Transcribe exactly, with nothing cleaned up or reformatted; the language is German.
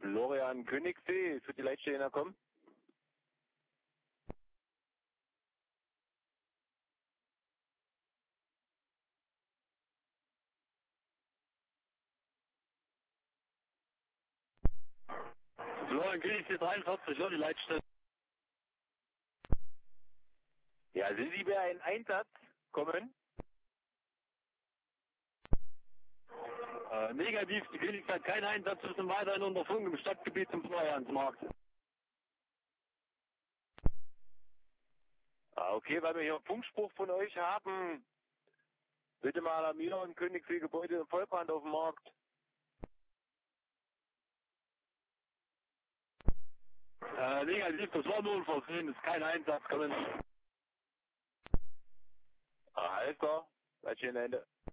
Florian Königssee, für die Leitstelle kommen. Florian Königssee dreiundvierzig, ja, die Leitstelle. Ja, sind Sie bei einem Einsatz kommen? Äh, negativ, die Klinik hat keinen Einsatz, wir sind weiterhin unter Funk im Stadtgebiet zum Floriansmarkt. Ah, okay, weil wir hier einen Funkspruch von euch haben. Bitte mal alarmieren, Königssee Gebäude im Vollbrand auf dem Markt. Äh, negativ, das war nur ein Versehen, ist kein Einsatz, kommen. Ah, alles klar. Leitstelle Ende.